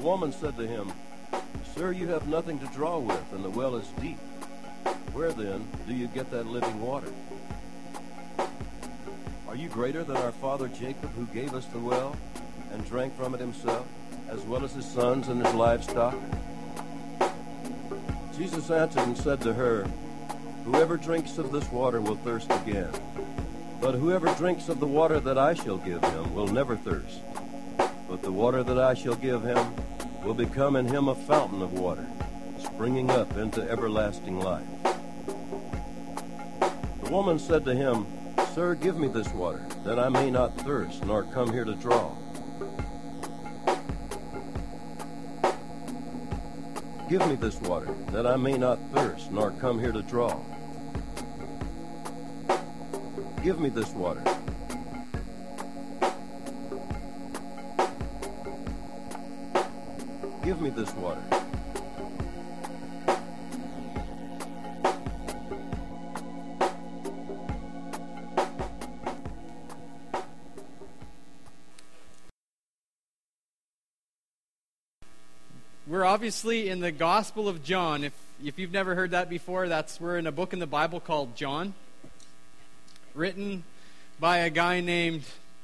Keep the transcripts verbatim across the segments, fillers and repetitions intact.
woman said to him, "Sir, you have nothing to draw with, and the well is deep. Where then do you get that living water? Are you greater than our father Jacob, who gave us the well and drank from it himself, as well as his sons and his livestock?" Jesus answered and said to her, "Whoever drinks of this water will thirst again. But whoever drinks of the water that I shall give him will never thirst. But the water that I shall give him will become in him a fountain of water, springing up into everlasting life." The woman said to him, "Sir, give me this water, that I may not thirst, nor come here to draw." "Give me this water, that I may not thirst, nor come here to draw." "Give me this water." "Give me this water." We're obviously in the Gospel of John. If if you've never heard that before, that's we're in a book in the Bible called John, written by a guy named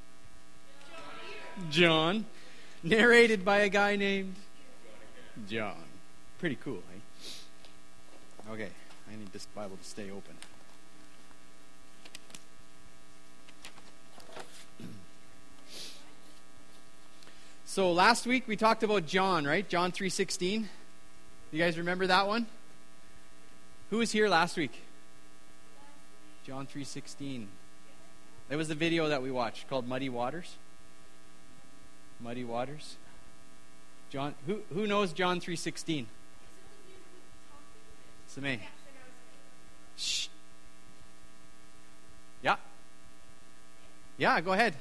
John, narrated by a guy named John. Pretty cool, eh? Okay, I need this Bible to stay open. So last week we talked about John, right? John three sixteen. You guys remember that one? Who was here last week? John three sixteen. That was the video that we watched called Muddy Waters. Muddy Waters. John, who who knows John three sixteen? Samay. Shh. Yeah. Yeah, go ahead.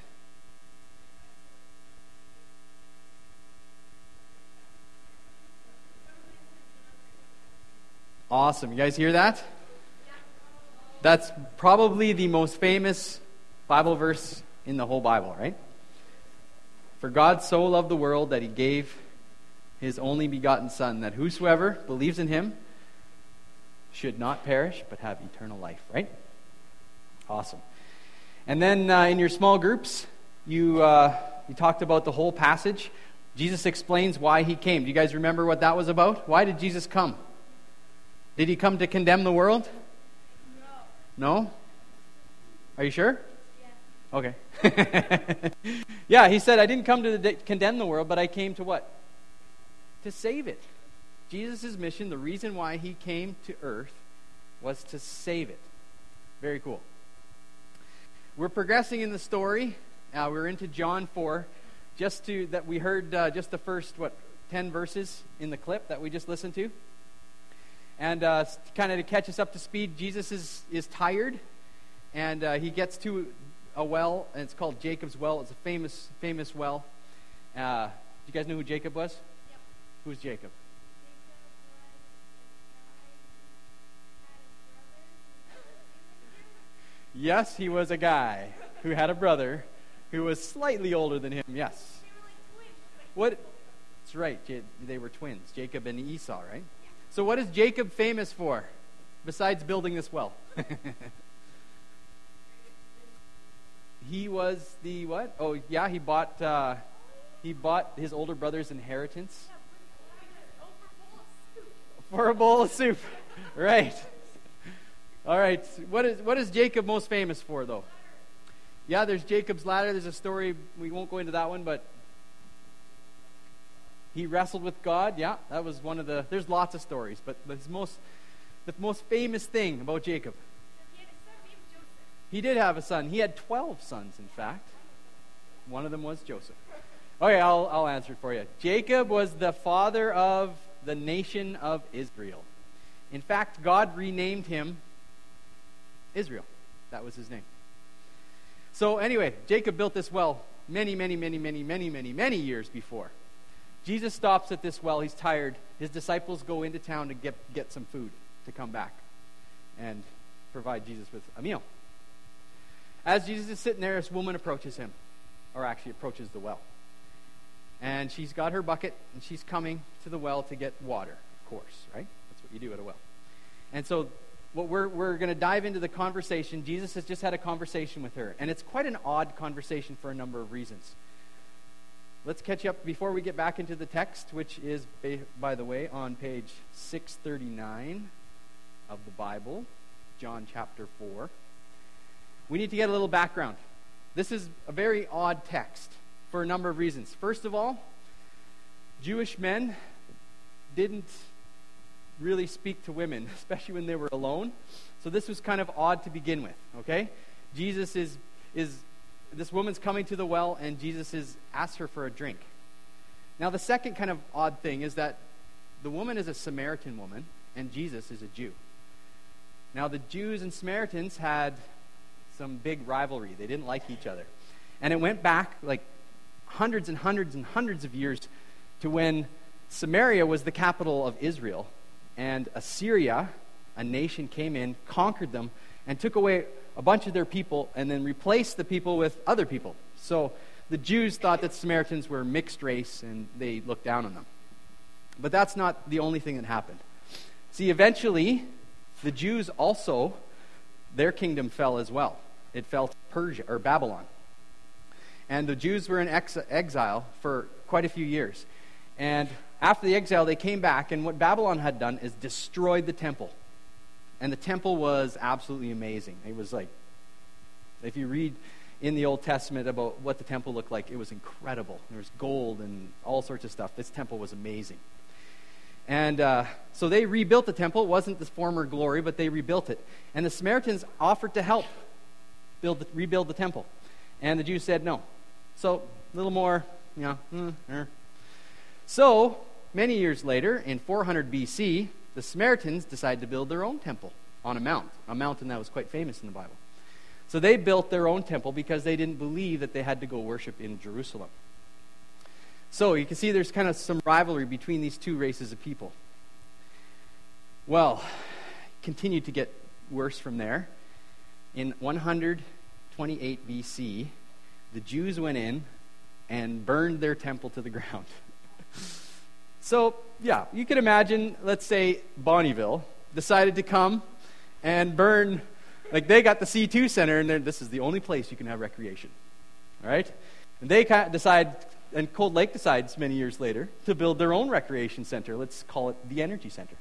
Awesome. You guys hear that? That's probably the most famous Bible verse in the whole Bible, right? For God so loved the world that he gave his only begotten Son, that whosoever believes in him should not perish but have eternal life, right? Awesome. And then uh, in your small groups, you uh, you talked about the whole passage. Jesus explains why he came. Do you guys remember what that was about? Why did Jesus come? Did he come to condemn the world? No. No? Are you sure? Yeah. Okay. Yeah, he said, I didn't come to de- condemn the world, but I came to what? To save it. Jesus' mission, the reason why he came to earth, was to save it. Very cool. We're progressing in the story. Uh, we're into John four. Just to that we heard uh, just the first, what, ten verses in the clip that we just listened to. And uh, kind of to catch us up to speed, Jesus is, is tired, and uh, he gets to a well, and it's called Jacob's Well. It's a famous, famous well. Uh, do you guys know who Jacob was? Yep. Who's Jacob? Yes, he was a guy who had a brother who was slightly older than him. Yes. What? That's right. They were twins, Jacob and Esau, right? So what is Jacob famous for, besides building this well? He was the what? Oh, yeah, he bought uh, he bought his older brother's inheritance for a bowl of soup. Right. All right. What is what is Jacob most famous for, though? Yeah, there's Jacob's ladder. There's a story. We won't go into that one, but he wrestled with God. Yeah, that was one of the... There's lots of stories, but the most, the most famous thing about Jacob. He had a son named Joseph. He did have a son. He had twelve sons, in fact. One of them was Joseph. Okay, I'll, I'll answer it for you. Jacob was the father of the nation of Israel. In fact, God renamed him Israel. That was his name. So anyway, Jacob built this well many, many, many, many, many, many, many years before. Jesus stops at this well. He's tired. His disciples go into town to get, get some food to come back and provide Jesus with a meal. As Jesus is sitting there, this woman approaches him, or actually approaches the well. And she's got her bucket, and she's coming to the well to get water, of course, right? That's what you do at a well. And so what we're we're going to dive into the conversation. Jesus has just had a conversation with her, and it's quite an odd conversation for a number of reasons. Let's catch up before we get back into the text, which is, by the way, on page six thirty-nine of the Bible, John chapter four. We need to get a little background. This is a very odd text for a number of reasons. First of all, Jewish men didn't really speak to women, especially when they were alone. So this was kind of odd to begin with, okay? Jesus is, is this woman's coming to the well, and Jesus is asks her for a drink. Now, the second kind of odd thing is that the woman is a Samaritan woman, and Jesus is a Jew. Now, the Jews and Samaritans had some big rivalry. They didn't like each other. And it went back like hundreds and hundreds and hundreds of years to when Samaria was the capital of Israel, and Assyria, a nation, came in, conquered them, and took away a bunch of their people, and then replaced the people with other people. So the Jews thought that Samaritans were mixed race, and they looked down on them. But that's not the only thing that happened. See, eventually, the Jews also, their kingdom fell as well. It fell to Persia, or Babylon. And the Jews were in ex- exile for quite a few years. And after the exile, they came back, and what Babylon had done is destroyed the temple. And the temple was absolutely amazing. It was like, if you read in the Old Testament about what the temple looked like, it was incredible. There was gold and all sorts of stuff. This temple was amazing. And uh, so they rebuilt the temple. It wasn't the former glory, but they rebuilt it. And the Samaritans offered to help build the, rebuild the temple. And the Jews said no. So a little more, you know. Mm, er. So many years later, in four hundred B C, the Samaritans decided to build their own temple on a mount, a mountain that was quite famous in the Bible. So they built their own temple because they didn't believe that they had to go worship in Jerusalem. So you can see there's kind of some rivalry between these two races of people. Well, continued to get worse from there. In one hundred twenty-eight B C, the Jews went in and burned their temple to the ground. So, yeah, you can imagine, let's say Bonnyville decided to come and burn, like they got the C two Center, and this is the only place you can have recreation, all right? And they decide, and Cold Lake decides many years later to build their own recreation center. Let's call it the Energy Center.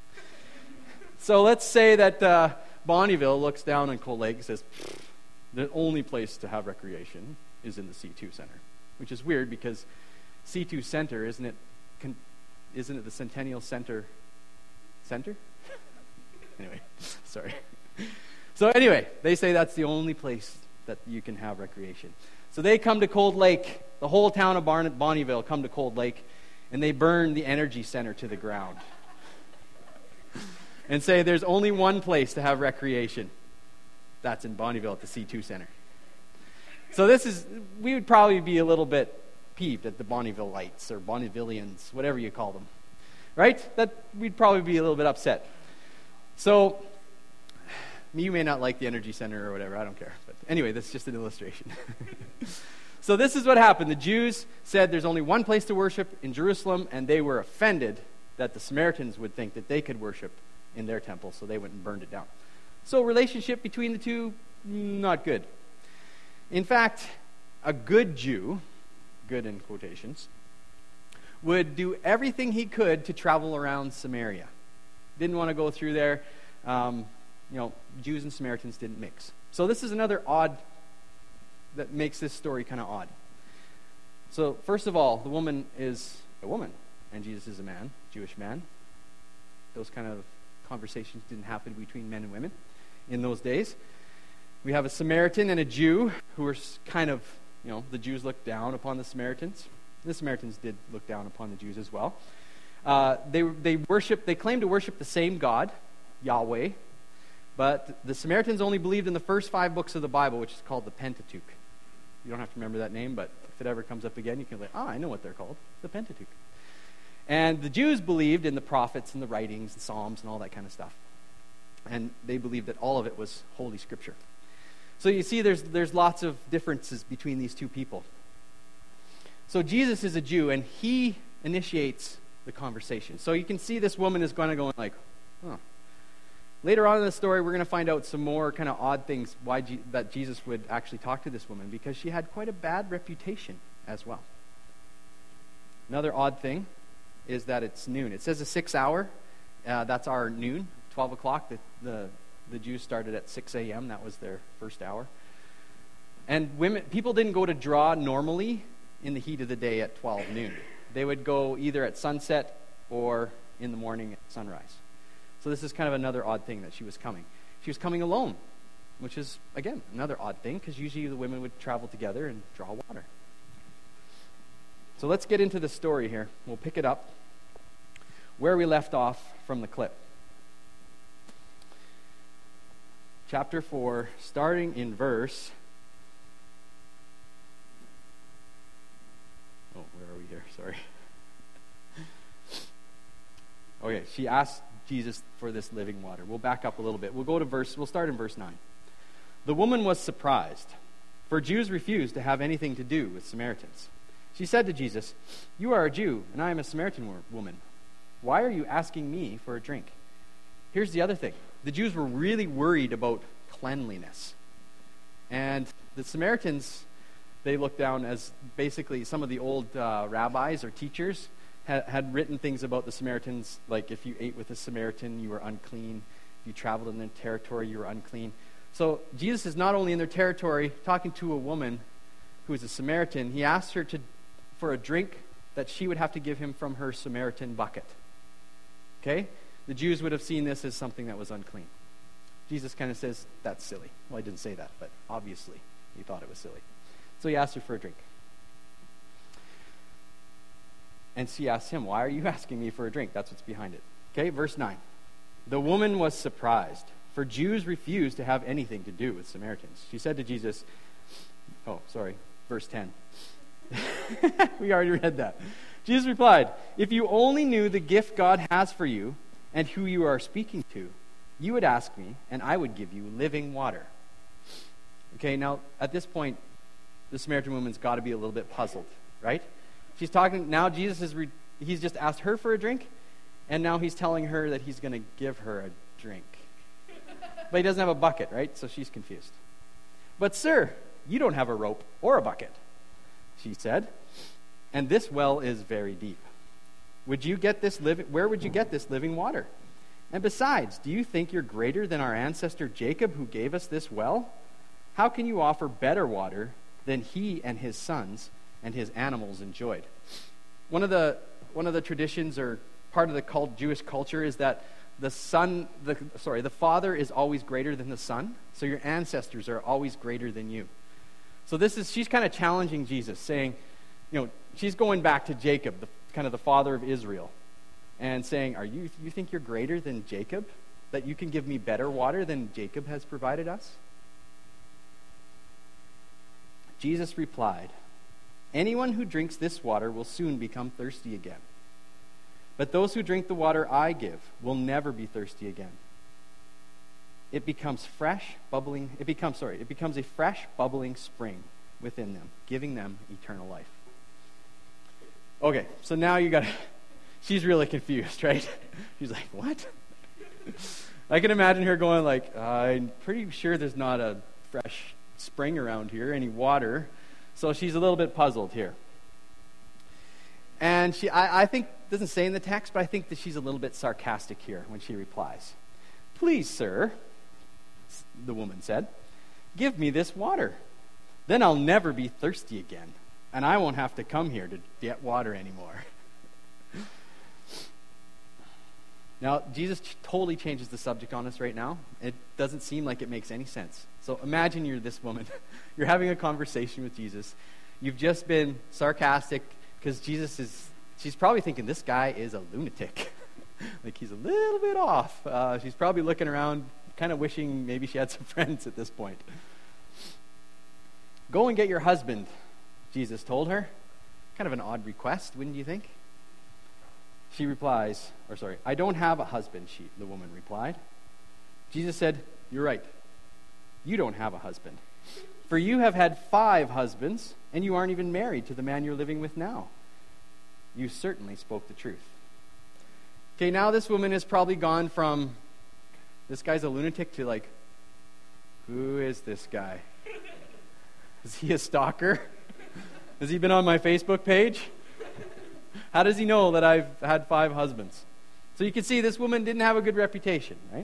So let's say that uh, Bonnyville looks down on Cold Lake and says, the only place to have recreation is in the C two Center, which is weird because C two Center, isn't it, con- isn't it the Centennial Center Center? Anyway, sorry. So anyway, they say that's the only place that you can have recreation. So they come to Cold Lake, the whole town of Barn- Bonnyville come to Cold Lake, and they burn the Energy Center to the ground. And say there's only one place to have recreation. That's in Bonnyville at the C two Center. So this is, we would probably be a little bit peeved at the Bonnyvilleites or Bonnyvillians, whatever you call them. Right? That we'd probably be a little bit upset. So, you may not like the Energy Center or whatever, I don't care. But anyway, that's just an illustration. So this is what happened. The Jews said there's only one place to worship in Jerusalem, and they were offended that the Samaritans would think that they could worship in their temple, so they went and burned it down. So relationship between the two, not good. In fact, a good Jew, good in quotations, would do everything he could to travel around Samaria. Didn't want to go through there. Um, you know, Jews and Samaritans didn't mix. So this is another odd, that makes this story kind of odd. So first of all, the woman is a woman, and Jesus is a man, Jewish man. Those kind of conversations didn't happen between men and women in those days. We have a Samaritan and a Jew who were kind of, you know, the Jews looked down upon the Samaritans. The Samaritans did look down upon the Jews as well. Uh, they they worship, they claim to worship the same God, Yahweh, but the Samaritans only believed in the first five books of the Bible, which is called the Pentateuch. You don't have to remember that name, but if it ever comes up again, you can be like, ah, I know what they're called, the Pentateuch. And the Jews believed in the prophets and the writings, the Psalms, and all that kind of stuff. And they believed that all of it was Holy Scripture. So you see there's there's lots of differences between these two people. So Jesus is a Jew, and he initiates the conversation. So you can see this woman is going to go like, huh. Later on in the story, we're going to find out some more kind of odd things why Je- that Jesus would actually talk to this woman, because she had quite a bad reputation as well. Another odd thing is that it's noon. It says a six hour. Uh, that's our noon, twelve o'clock. The, the, the Jews started at six a.m. That was their first hour. And women, people didn't go to draw normally in the heat of the day at twelve noon. They would go either at sunset or in the morning at sunrise. So this is kind of another odd thing that she was coming. She was coming alone, which is, again, another odd thing, because usually the women would travel together and draw water. So let's get into the story here. We'll pick it up where we left off from the clip. Chapter four, starting in verse... Oh, where are we here? Sorry. Okay, she asked Jesus for this living water. We'll back up a little bit. We'll go to verse, we'll start in verse nine. The woman was surprised, for Jews refused to have anything to do with Samaritans. She said to Jesus, "You are a Jew, and I am a Samaritan woman. Why are you asking me for a drink?" Here's the other thing. The Jews were really worried about cleanliness. And the Samaritans, they looked down as basically some of the old uh, rabbis or teachers had, had written things about the Samaritans, like if you ate with a Samaritan, you were unclean. If you traveled in their territory, you were unclean. So Jesus is not only in their territory talking to a woman who is a Samaritan, he asked her to for a drink that she would have to give him from her Samaritan bucket. Okay? The Jews would have seen this as something that was unclean. Jesus kind of says, that's silly. Well, I didn't say that, but obviously he thought it was silly. So he asked her for a drink. And she asked him, "Why are you asking me for a drink?" That's what's behind it. Okay, verse nine. The woman was surprised, for Jews refused to have anything to do with Samaritans. She said to Jesus, oh, sorry, verse ten. We already read that. Jesus replied, "If you only knew the gift God has for you and who you are speaking to, you would ask me, and I would give you living water." Okay, now at this point, the Samaritan woman's got to be a little bit puzzled, right? She's talking, now Jesus is, re, he's just asked her for a drink, and now he's telling her that he's going to give her a drink. But he doesn't have a bucket, right? So she's confused. "But sir, you don't have a rope or a bucket," she said, "and this well is very deep. Would you get this living, where would you get this living water? And besides, do you think you're greater than our ancestor Jacob, who gave us this well? How can you offer better water than he and his sons and his animals enjoyed?" One of the one of the traditions, or part of the cult, Jewish culture, is that the son, the sorry, the father is always greater than the son. So your ancestors are always greater than you. So this is, she's kind of challenging Jesus, saying, you know, she's going back to Jacob, the kind of the father of Israel, and saying, "Are you you think you're greater than Jacob? That you can give me better water than Jacob has provided us?" Jesus replied, "Anyone who drinks this water will soon become thirsty again. But those who drink the water I give will never be thirsty again. It becomes fresh, bubbling, it becomes, sorry, it becomes a fresh, bubbling spring within them, giving them eternal life." Okay, so now you got to, she's really confused, right? She's like, "What?" I can imagine her going like, "I'm pretty sure there's not a fresh spring around here, any water." So she's a little bit puzzled here. And she, I, I think, doesn't say in the text, but I think that she's a little bit sarcastic here when she replies. "Please, sir," the woman said, "give me this water. Then I'll never be thirsty again, and I won't have to come here to get water anymore." Now, Jesus totally changes the subject on us right now. It doesn't seem like it makes any sense. So imagine you're this woman. You're having a conversation with Jesus. You've just been sarcastic because Jesus is, she's probably thinking this guy is a lunatic. Like he's a little bit off. Uh, she's probably looking around, kind of wishing maybe she had some friends at this point. "Go and get your husband," Jesus told her. Kind of an odd request, wouldn't you think? She replies, or sorry, "I don't have a husband," she, the woman replied. Jesus said, "You're right. You don't have a husband. For you have had five husbands, and you aren't even married to the man you're living with now. You certainly spoke the truth. Okay, now this woman has probably gone from, this guy's a lunatic, to like, who is this guy? Is he a stalker? Has he been on my Facebook page? How does he know that I've had five husbands? So you can see this woman didn't have a good reputation, right?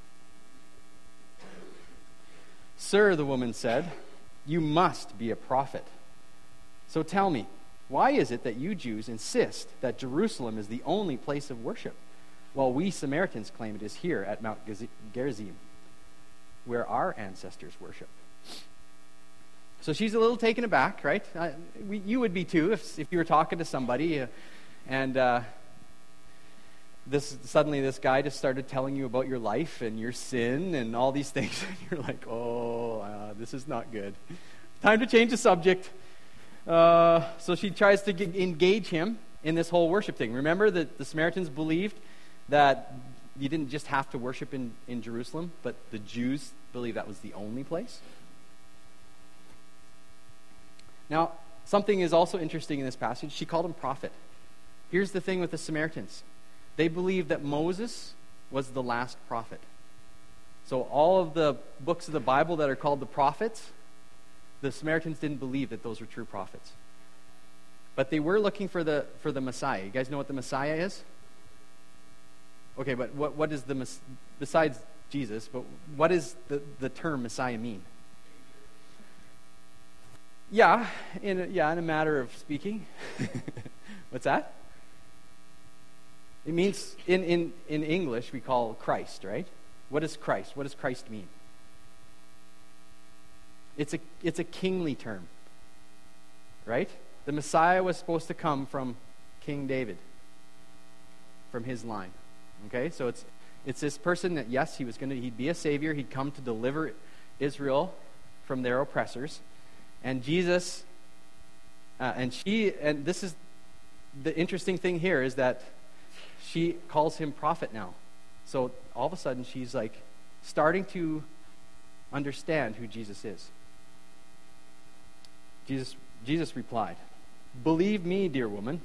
Sir, the woman said, you must be a prophet. So tell me, why is it that you Jews insist that Jerusalem is the only place of worship, while we Samaritans claim it is here at Mount Gerizim, where our ancestors worship? So she's a little taken aback, right? Uh, we, you would be too if, if you were talking to somebody uh, and uh, this suddenly this guy just started telling you about your life and your sin and all these things. And you're like, oh, uh, this is not good. Time to change the subject. Uh, so she tries to g- engage him in this whole worship thing. Remember that the Samaritans believed that you didn't just have to worship in, in Jerusalem, but the Jews believed that was the only place. Now, something is also interesting in this passage. She called him prophet. Here's the thing with the Samaritans. They believed that Moses was the last prophet. So all of the books of the Bible that are called the prophets, the Samaritans didn't believe that those were true prophets. But they were looking for the for the Messiah. You guys know what the Messiah is? Okay, but what what is the, besides Jesus, but what does the, the term Messiah mean? Yeah, in a, yeah, in a matter of speaking. What's that? It means, in, in, in English, we call Christ, right? What is Christ? What does Christ mean? It's a, it's a kingly term, right? The Messiah was supposed to come from King David, from his line. Okay, so it's it's this person that, yes, he was going to, he'd be a savior. He'd come to deliver Israel from their oppressors. And Jesus, uh, and she, and this is the interesting thing here is that she calls him prophet now. So all of a sudden she's like starting to understand who Jesus is. Jesus, Jesus replied, "Believe me, dear woman."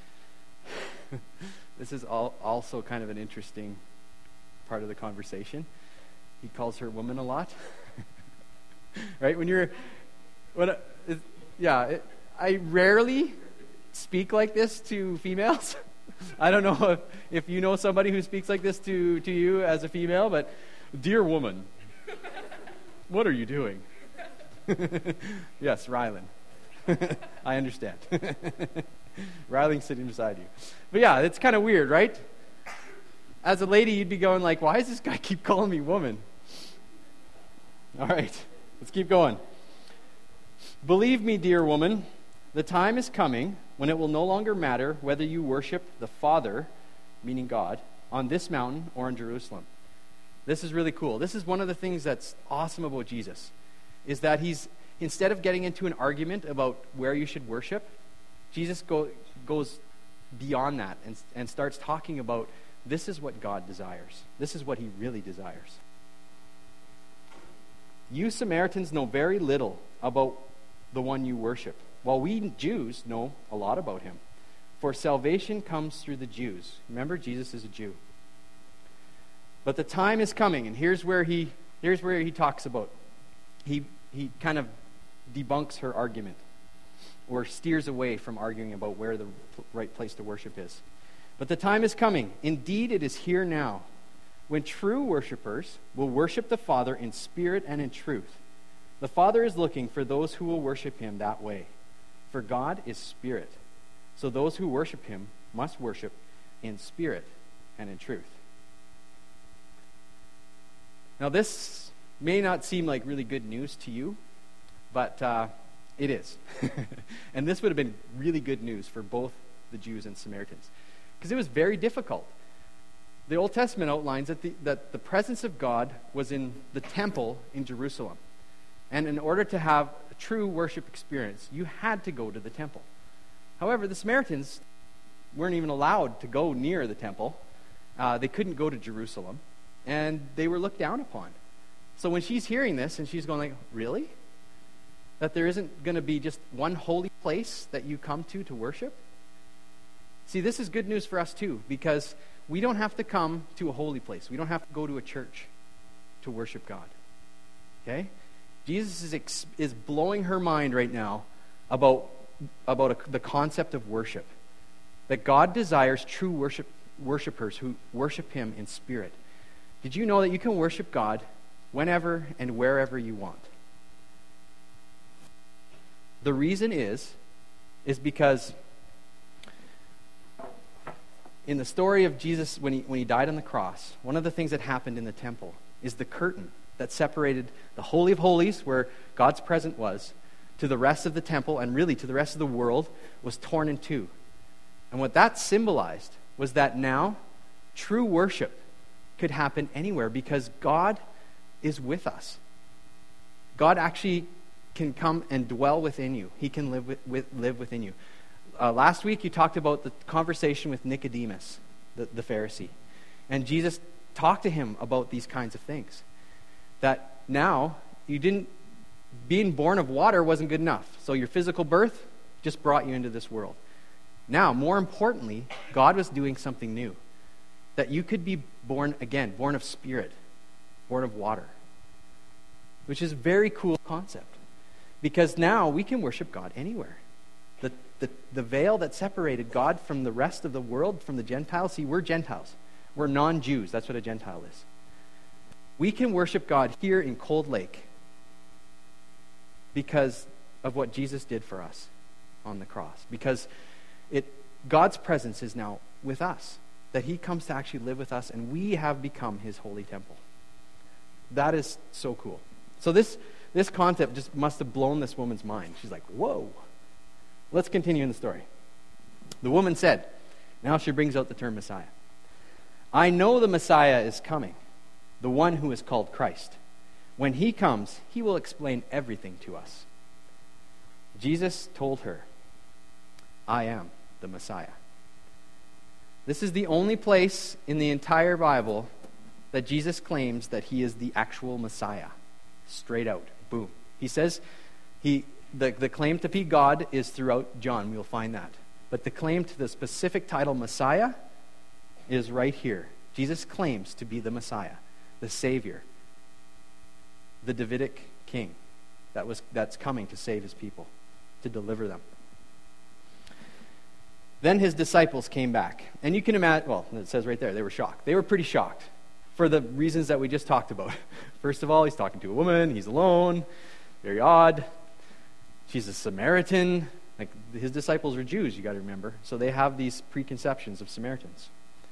This is all, also kind of an interesting part of the conversation. He calls her woman a lot. Right? When you're... When, uh, it, yeah, it, I rarely speak like this to females. I don't know if, if you know somebody who speaks like this to, to you as a female, but dear woman, what are you doing? Yes, Rylan. I understand. Rylan's sitting beside you. But yeah, it's kind of weird, right? As a lady, you'd be going like, why does this guy keep calling me woman? All right, let's keep going. Believe me, dear woman, the time is coming when it will no longer matter whether you worship the Father, meaning God, on this mountain or in Jerusalem. This is really cool. This is one of the things that's awesome about Jesus, is that he's, instead of getting into an argument about where you should worship, Jesus go, goes beyond that and, and starts talking about this is what God desires. This is what he really desires. You Samaritans know very little about the one you worship, while we Jews know a lot about him. For salvation comes through the Jews. Remember, Jesus is a Jew. But the time is coming, and here's where he here's where he talks about. He he kind of debunks her argument, or steers away from arguing about where the right place to worship is. But the time is coming. Indeed, it is here now, when true worshipers will worship the Father in spirit and in truth. The Father is looking for those who will worship him that way. For God is spirit. So those who worship him must worship in spirit and in truth. Now, this may not seem like really good news to you, but uh, it is. And this would have been really good news for both the Jews and Samaritans, because it was very difficult. The Old Testament outlines that the, that the presence of God was in the temple in Jerusalem. And in order to have a true worship experience, you had to go to the temple. However, the Samaritans weren't even allowed to go near the temple. Uh, they couldn't go to Jerusalem. And they were looked down upon. So when she's hearing this and she's going like, really? That there isn't going to be just one holy place that you come to to worship? See, this is good news for us too, because we don't have to come to a holy place. We don't have to go to a church to worship God. Okay? Jesus is ex- is blowing her mind right now about, about a, the concept of worship. That God desires true worship worshipers who worship him in spirit. Did you know that you can worship God whenever and wherever you want? The reason is, is because in the story of Jesus, when he, when he died on the cross, one of the things that happened in the temple is the curtain that separated the Holy of Holies, where God's presence was, to the rest of the temple, and really to the rest of the world, was torn in two. And what that symbolized was that now true worship could happen anywhere because God is with us. God actually can come and dwell within you. He can live with, with, live within you. Uh, last week you talked about the conversation with Nicodemus, the, the Pharisee. And Jesus talked to him about these kinds of things. That now, you didn't, being born of water wasn't good enough. So your physical birth just brought you into this world. Now, more importantly, God was doing something new. That you could be born again, born of spirit, born of water. Which is a very cool concept. Because now we can worship God anywhere. The, the, the veil that separated God from the rest of the world, from the Gentiles, see, we're Gentiles. We're non-Jews. That's what a Gentile is. We can worship God here in Cold Lake because of what Jesus did for us on the cross. Because it God's presence is now with us. That he comes to actually live with us, and we have become his holy temple. That is so cool. So this, this concept just must have blown this woman's mind. She's like, whoa. Let's continue in the story. The woman said, now she brings out the term Messiah. I know the Messiah is coming, the one who is called Christ. When he comes, he will explain everything to us. Jesus told her, I am the Messiah. This is the only place in the entire Bible that Jesus claims that he is the actual Messiah. Straight out. Boom. He says he the, the claim to be God is throughout John. We'll find that. But the claim to the specific title Messiah is right here. Jesus claims to be the Messiah, the Savior, the Davidic king that was that's coming to save his people, to deliver them. Then his disciples came back. And you can imagine, well, it says right there, they were shocked. They were pretty shocked for the reasons that we just talked about. First of all, he's talking to a woman. He's alone. Very odd. She's a Samaritan. Like, his disciples are Jews, you got to remember. So they have these preconceptions of Samaritans.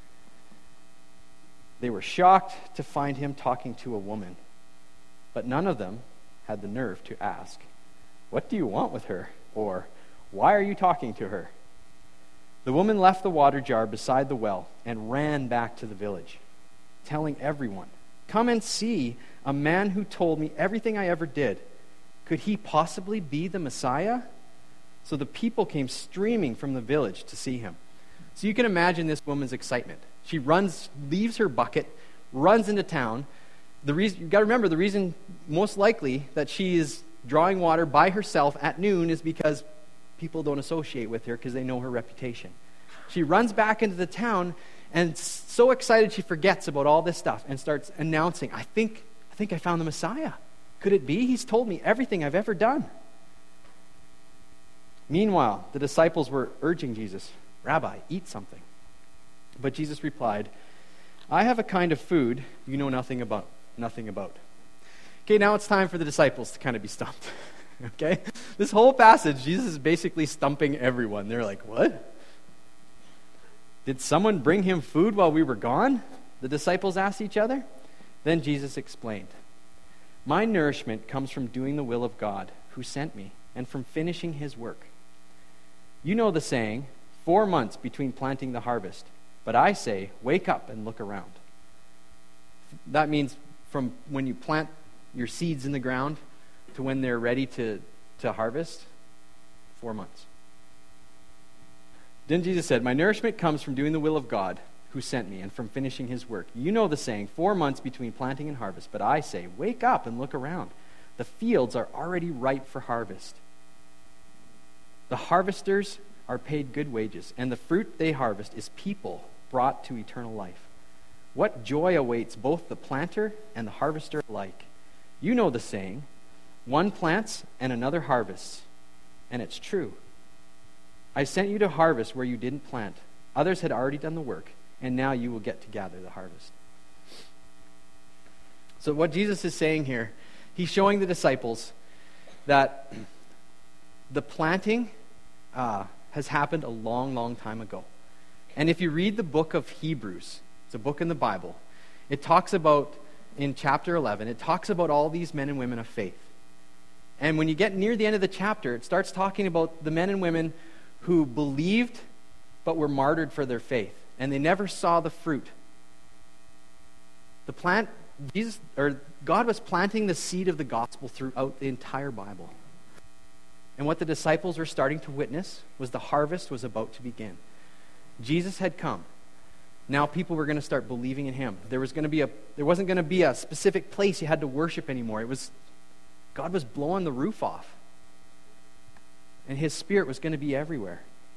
They were shocked to find him talking to a woman. But none of them had the nerve to ask, what do you want with her? Or, why are you talking to her? The woman left the water jar beside the well and ran back to the village, telling everyone, come and see a man who told me everything I ever did. Could he possibly be the Messiah? So the people came streaming from the village to see him. So you can imagine this woman's excitement. She runs, leaves her bucket, runs into town. The reason, you've got to remember, the reason most likely that she is drawing water by herself at noon is because people don't associate with her because they know her reputation. She runs back into the town and so excited she forgets about all this stuff and starts announcing, I think, I think I found the Messiah. Could it be? He's told me everything I've ever done. Meanwhile, the disciples were urging Jesus, Rabbi, eat something. But Jesus replied, I have a kind of food you know nothing about. Nothing about. Okay, now it's time for the disciples to kind of be stumped. Okay? This whole passage, Jesus is basically stumping everyone. They're like, what? Did someone bring him food while we were gone? The disciples asked each other. Then Jesus explained, my nourishment comes from doing the will of God who sent me and from finishing his work. You know the saying, four months between planting the harvest. But I say, wake up and look around. That means from when you plant your seeds in the ground to when they're ready to, to harvest, four months. Then Jesus said, my nourishment comes from doing the will of God who sent me and from finishing his work. You know the saying, four months between planting and harvest. But I say, wake up and look around. The fields are already ripe for harvest. The harvesters are paid good wages, and the fruit they harvest is people brought to eternal life. What joy awaits both the planter and the harvester alike. You know the saying, one plants and another harvests, and it's true. I sent you to harvest where you didn't plant. Others had already done the work, and now you will get to gather the harvest. So what Jesus is saying here, he's showing the disciples that the planting uh, has happened a long, long time ago. And if you read the book of Hebrews, it's a book in the Bible, it talks about, in chapter eleven, it talks about all these men and women of faith. And when you get near the end of the chapter, it starts talking about the men and women who believed but were martyred for their faith, and they never saw the fruit. The plant, Jesus, or God was planting the seed of the gospel throughout the entire Bible. And what the disciples were starting to witness was the harvest was about to begin. Jesus had come. Now people were going to start believing in him. There was going to be a there wasn't going to be a specific place you had to worship anymore. It was God was blowing the roof off. And his spirit was going to be everywhere.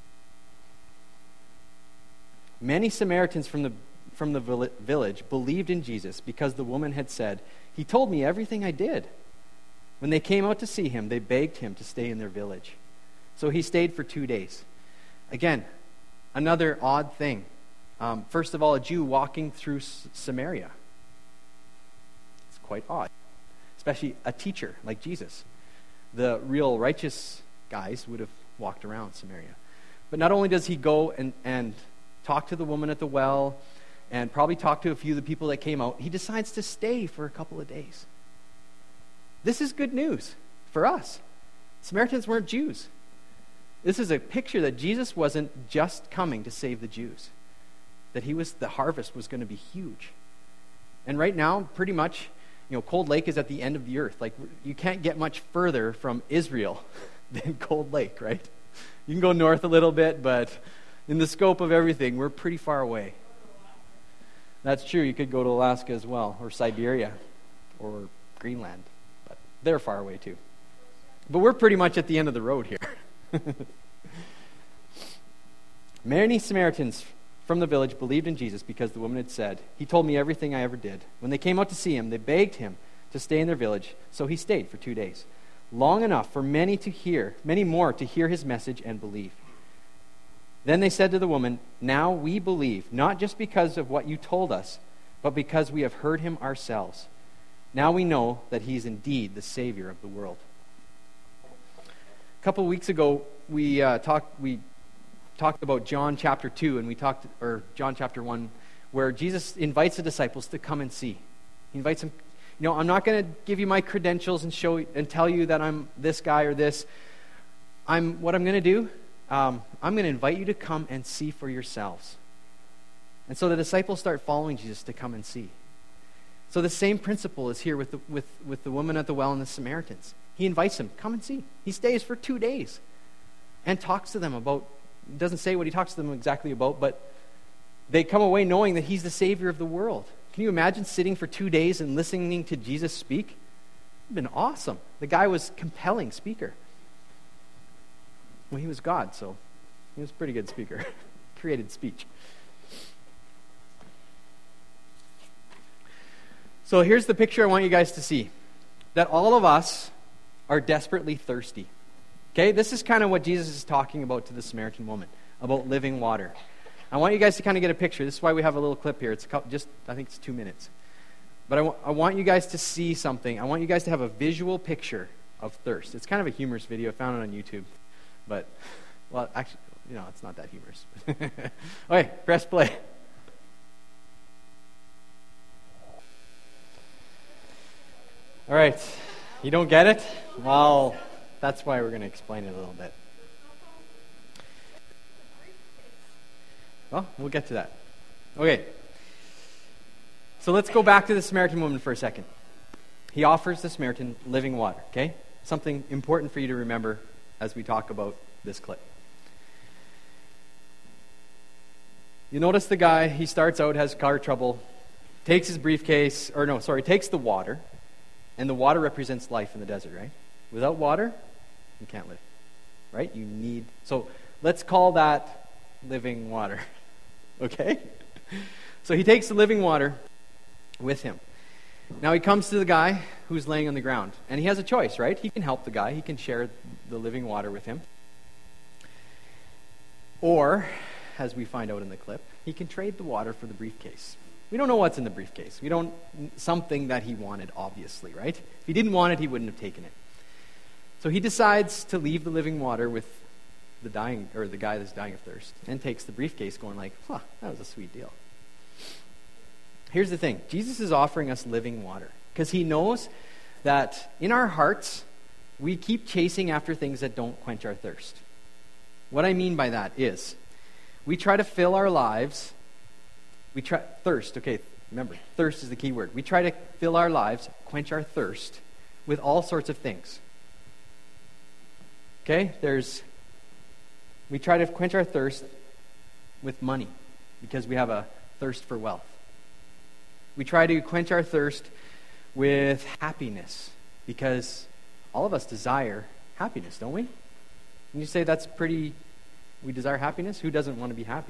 Many Samaritans from the from the village believed in Jesus because the woman had said, "He told me everything I did." When they came out to see him, they begged him to stay in their village. So he stayed for two days. Again, another odd thing. Um, first of all, a Jew walking through S- Samaria. It's quite odd. Especially a teacher like Jesus. The real righteous guys would have walked around Samaria. But not only does he go and, and talk to the woman at the well, and probably talk to a few of the people that came out, he decides to stay for a couple of days. This is good news for us. Samaritans weren't Jews. This is a picture that Jesus wasn't just coming to save the Jews. That he was, the harvest was going to be huge. And right now, pretty much, you know, Cold Lake is at the end of the earth. Like, you can't get much further from Israel than Cold Lake, right? You can go north a little bit, but in the scope of everything, we're pretty far away. That's true. You could go to Alaska as well, or Siberia, or Greenland. But they're far away too. But we're pretty much at the end of the road here. Many Samaritans from the village believed in Jesus because the woman had said, "He told me everything I ever did." When they came out to see him, they begged him to stay in their village, so he stayed for two days. Long enough for many to hear, many more to hear his message and believe. Then they said to the woman, "Now we believe, not just because of what you told us, but because we have heard him ourselves. Now we know that he is indeed the Savior of the world." A couple of weeks ago, we uh, talked we talked about John chapter two, and we talked, or John chapter one, where Jesus invites the disciples to come and see. He invites them. You know, I'm not going to give you my credentials and show and tell you that I'm this guy or this. I'm what I'm going to do. Um, I'm going to invite you to come and see for yourselves. And so the disciples start following Jesus to come and see. So the same principle is here with the, with, with the woman at the well and the Samaritans. He invites them, come and see. He stays for two days and talks to them about, doesn't say what he talks to them exactly about, but they come away knowing that he's the Savior of the world. Can you imagine sitting for two days and listening to Jesus speak? It would have been awesome. The guy was a compelling speaker. Well, he was God, so he was a pretty good speaker. Created speech. So here's the picture I want you guys to see. That all of us are desperately thirsty. Okay, this is kind of what Jesus is talking about to the Samaritan woman, about living water. I want you guys to kind of get a picture. This is why we have a little clip here. It's a couple, just, I think it's two minutes. But I, w- I want you guys to see something. I want you guys to have a visual picture of thirst. It's kind of a humorous video. I found it on YouTube. But, well, actually, you know, it's not that humorous. Okay, press play. All right, you don't get it? Well, that's why we're going to explain it a little bit. Well, we'll get to that. Okay, so let's go back to the Samaritan woman for a second. He offers the Samaritan living water, okay? Something important for you to remember as we talk about this clip. You notice the guy, he starts out, has car trouble, takes his briefcase, or no, sorry, takes the water, And the water represents life in the desert, right? Without water, you can't live, right? You need, so let's call that living water, okay? So he takes the living water with him. Now he comes to the guy who's laying on the ground, and he has a choice, right? He can help the guy. He can share the living water with him. Or, as we find out in the clip, he can trade the water for the briefcase. We don't know what's in the briefcase. We don't, something that he wanted, obviously, right? If he didn't want it, he wouldn't have taken it. So he decides to leave the living water with the dying, or the guy that's dying of thirst, and takes the briefcase going like, huh, that was a sweet deal. Here's the thing. Jesus is offering us living water because he knows that in our hearts, we keep chasing after things that don't quench our thirst. What I mean by that is we try to fill our lives, we try, thirst, okay, remember, thirst is the key word. We try to fill our lives, quench our thirst with all sorts of things. Okay, there's, we try to quench our thirst with money because we have a thirst for wealth. We try to quench our thirst with happiness because all of us desire happiness, don't we? And you say that's pretty, we desire happiness? Who doesn't want to be happy?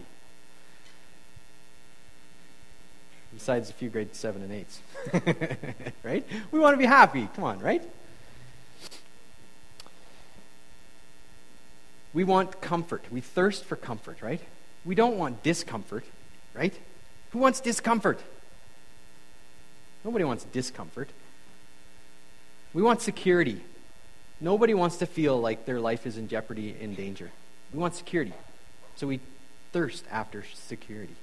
Besides a few grade seven and eights. Right? We want to be happy. Come on, right? We want comfort. We thirst for comfort, right? We don't want discomfort, right? Who wants discomfort? Nobody wants discomfort. We want security. Nobody wants to feel like their life is in jeopardy, in danger. We want security. So we thirst after security.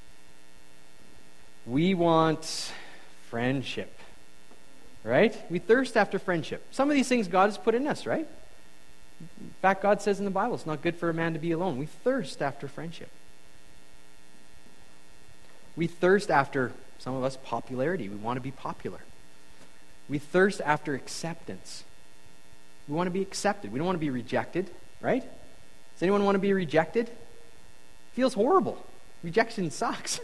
We want friendship, right? We thirst after friendship. Some of these things God has put in us, right? In fact, God says in the Bible, it's not good for a man to be alone. We thirst after friendship. We thirst after, some of us, popularity. We want to be popular. We thirst after acceptance. We want to be accepted. We don't want to be rejected, right? Does anyone want to be rejected? It feels horrible. Rejection sucks.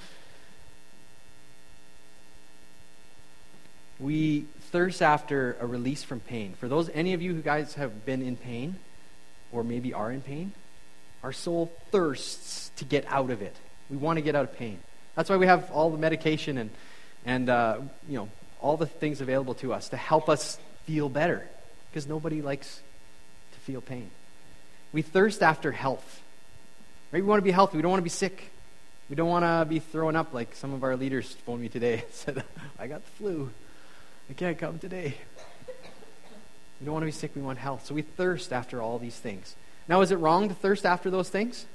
We thirst after a release from pain. For those, any of you who guys have been in pain, or maybe are in pain, our soul thirsts to get out of it. We want to get out of pain. That's why we have all the medication and, and uh, you know, all the things available to us to help us feel better, because nobody likes to feel pain. We thirst after health. Right? We want to be healthy. We don't want to be sick. We don't want to be throwing up like some of our leaders phoned me today and said, I got the flu. I can't come today. We don't want to be sick. We want health. So we thirst after all these things. Now, is it wrong to thirst after those things?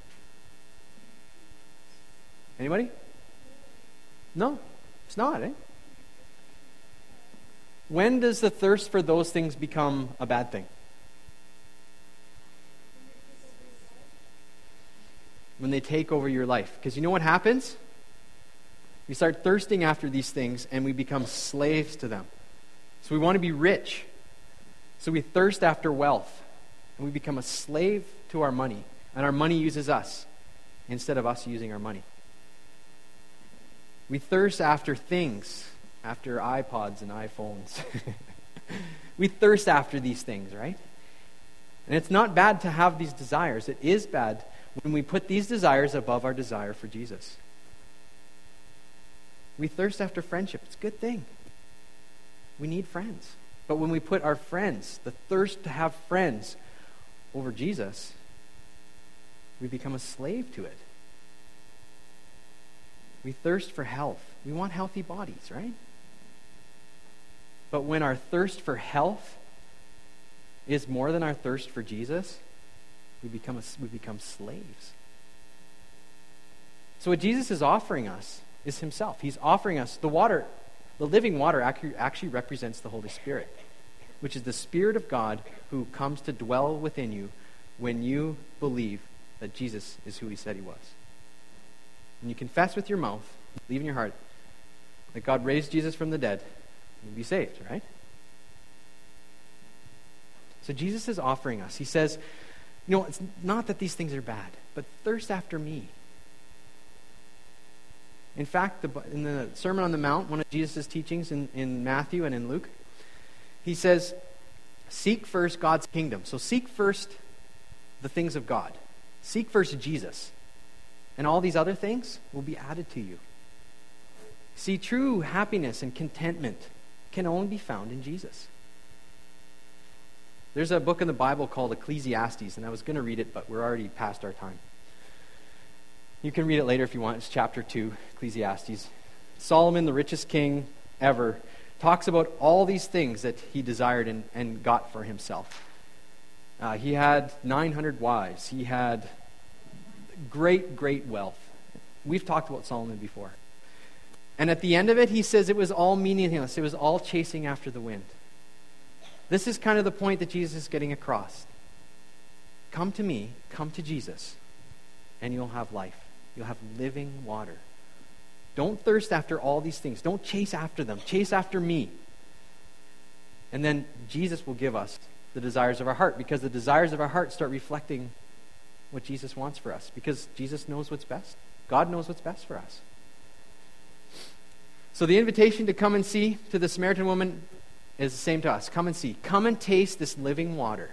Anybody? No, it's not, eh? When does the thirst for those things become a bad thing? When they take over your life. Because you know what happens? We start thirsting after these things and we become slaves to them. So we want to be rich. So we thirst after wealth. And we become a slave to our money. And our money uses us instead of us using our money. We thirst after things, after iPods and iPhones. We thirst after these things, right? And it's not bad to have these desires. It is bad when we put these desires above our desire for Jesus. We thirst after friendship. It's a good thing. We need friends. But when we put our friends, the thirst to have friends, over Jesus, we become a slave to it. We thirst for health. We want healthy bodies, right? But when our thirst for health is more than our thirst for Jesus, we become a, we become slaves. So what Jesus is offering us is himself. He's offering us the water. The living water actually represents the Holy Spirit, which is the Spirit of God who comes to dwell within you when you believe that Jesus is who he said he was. When you confess with your mouth, believe in your heart that God raised Jesus from the dead, you'll be saved, right? So Jesus is offering us. He says, you know, it's not that these things are bad, but thirst after me. In fact, the, in the Sermon on the Mount, one of Jesus' teachings in, in Matthew and in Luke, He says, seek first God's kingdom. So seek first the things of God. Seek first Jesus. And all these other things will be added to you. See, true happiness and contentment can only be found in Jesus. There's a book in the Bible called Ecclesiastes, and I was going to read it, but we're already past our time. You can read it later if you want. It's chapter two, Ecclesiastes. Solomon, the richest king ever, talks about all these things that he desired and, and got for himself. Uh, he had nine hundred wives. He had great, great wealth. We've talked about Solomon before. And at the end of it, he says it was all meaningless. It was all chasing after the wind. This is kind of the point that Jesus is getting across. Come to me, come to Jesus, and you'll have life. You'll have living water. Don't thirst after all these things. Don't chase after them. Chase after me. And then Jesus will give us the desires of our heart, because the desires of our heart start reflecting what Jesus wants for us, because Jesus knows what's best. God knows what's best for us. So the invitation to come and see to the Samaritan woman is the same to us. Come and see. Come and taste this living water.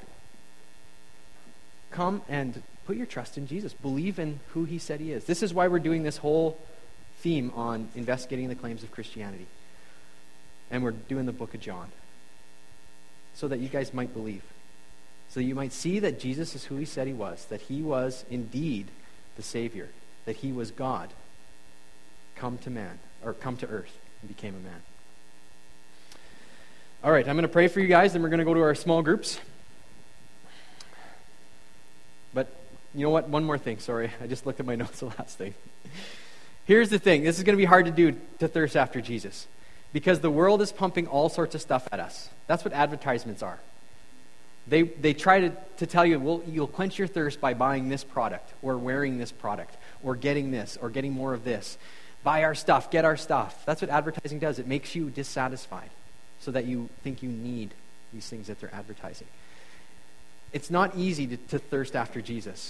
Come and put your trust in Jesus. Believe in who he said he is. This is why we're doing this whole theme on investigating the claims of Christianity. And we're doing the book of John. So that you guys might believe. So that you might see that Jesus is who he said he was. That he was indeed the Savior. That he was God. Come to man. Or come to earth and became a man. All right, I'm going to pray for you guys, then we're going to go to our small groups. But you know what? One more thing. Sorry, I just looked at my notes the last thing. Here's the thing. This is going to be hard to do, to thirst after Jesus. Because the world is pumping all sorts of stuff at us. That's what advertisements are. They they try to, to tell you, well, you'll quench your thirst by buying this product, or wearing this product, or getting this, or getting more of this. Buy our stuff, get our stuff. That's what advertising does. It makes you dissatisfied so that you think you need these things that they're advertising. It's not easy to, to thirst after Jesus,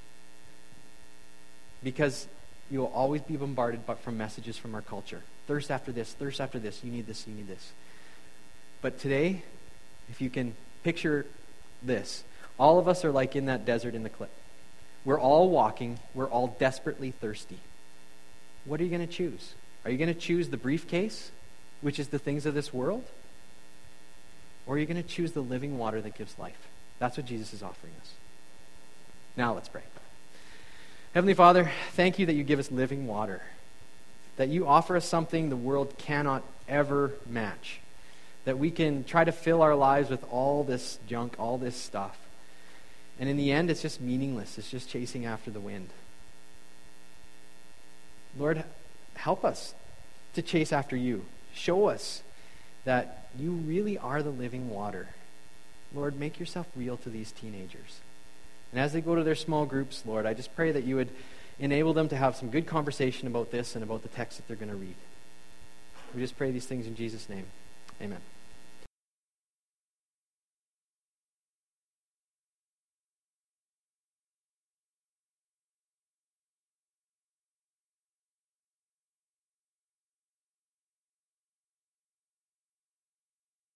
because you will always be bombarded by, from messages from our culture. Thirst after this, thirst after this, you need this, you need this. But today, if you can picture this, all of us are like in that desert in the clip. We're all walking, we're all desperately thirsty. What are you going to choose? Are you going to choose the briefcase, which is the things of this world? Or are you going to choose the living water that gives life? That's what Jesus is offering us. Now let's pray. Heavenly Father, thank you that you give us living water. That you offer us something the world cannot ever match. That we can try to fill our lives with all this junk, all this stuff. And in the end, it's just meaningless. It's just chasing after the wind. Lord, help us to chase after you. Show us that you really are the living water. Lord, make yourself real to these teenagers. And as they go to their small groups, Lord, I just pray that you would enable them to have some good conversation about this and about the text that they're going to read. We just pray these things in Jesus' name. Amen.